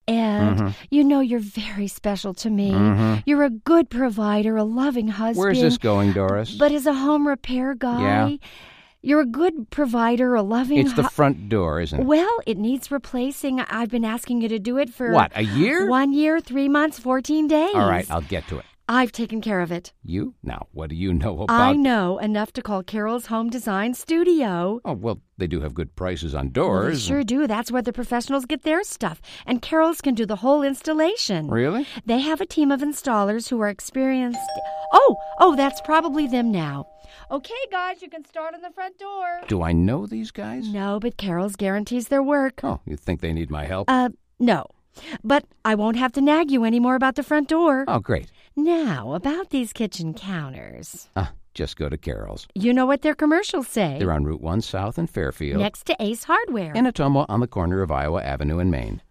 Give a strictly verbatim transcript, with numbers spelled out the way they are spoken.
Ed. Mm-hmm. You know you're very special to me. Mm-hmm. You're a good provider, a loving husband. Where's this going, Doris? But as a home repair guy, Yeah. you're a good provider, a loving It's the hu- front door, isn't it? Well, it needs replacing. I've been asking you to do it for... What, a year? One year, three months, fourteen days. All right, I'll get to it. I've taken care of it. You? Now, what do you know about... I know enough to call Carol's Home Design Studio. Oh, well, they do have good prices on Well, doors. they sure do. That's where the professionals get their stuff. And Carol's can do the whole installation. Really? They have a team of installers who are experienced... Oh, oh, that's probably them now. Okay, guys, you can start on the front door. Do I know these guys? No, but Carol's guarantees their work. Oh, you think they need my help? Uh, no. But I won't have to nag you anymore about the front door. Oh, great. Now, about these kitchen counters. Ah, just go to Carol's. You know what their commercials say. They're on Route one South in Fairfield. Next to Ace Hardware. In Atomo on the corner of Iowa Avenue and Main.